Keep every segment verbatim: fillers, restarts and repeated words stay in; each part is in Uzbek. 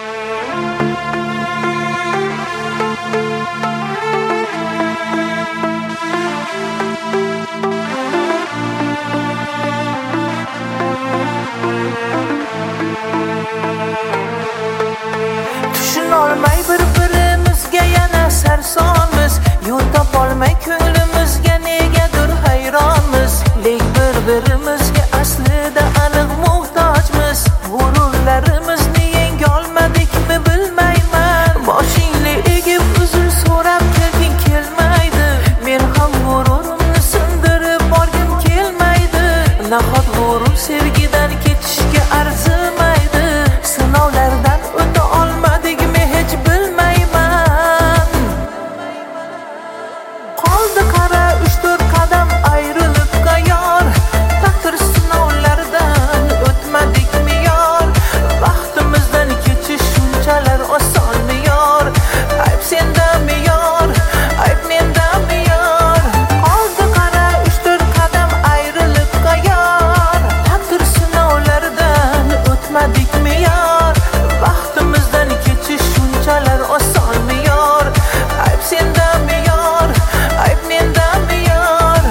Tushunolmay bir-birimizga yana sarsonmiz, yo'l topolmay ko'nglimizga negadir hayronmiz. Lek bir-birimizga aslida aniq muhtojmiz. G'ururlarimizni yenga olmadikmi bilmayman. Boshingni egib uzr so'rab kelging kelmaydi. Men ham g'ururimni sindirib borgim kelmaydi. Nahot g'urur sevgidan ketishga arzimaydi. Sinovlardan o'ta olmadikmi hech bilmayman. Qoldi qara uch to'rt qadam ayriliqqa yor. Taqdir sinovlaridan o'tmadikmi yor. Baxtimizdan kechish shunchalar osonmi yor. Ayb sendami yor, ayb mendami yor. Qoldi qara uch to'rt qadam ayriliqqa yor. Taqdir sinovlaridan o'tmadikmi yor. Baxtimizdan kechish shunchalar osonmi yor. Ayb sendami yor, ayb mendami yor.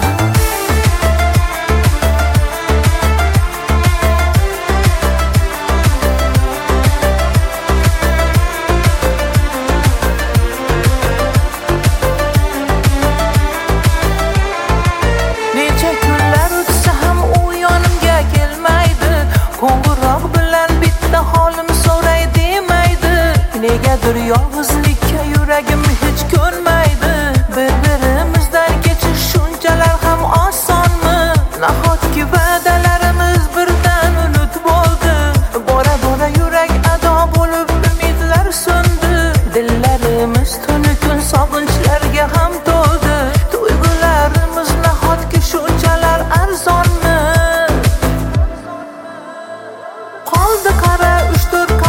Necha kunlar o'tsa ham u yonimga kelmaydi. Qo'ng'iroq bilan bitta holim so'ray demaydi. Negadir yolg'izlikka yuragim hech ko'nmaydi. Bir-birimizdan kechish shunchalar ham osonmi? Nahotki va'dalarimiz birdan unut bo'ldi. Bora-bora yurak ado bo'lib umidlar so'ndi. Dillarimiz tunu kun sog'inchlarga ham to'ldi. Tuyg'ularimiz nahotki shunchalar arzonmi? Qoldi qara uch to'rt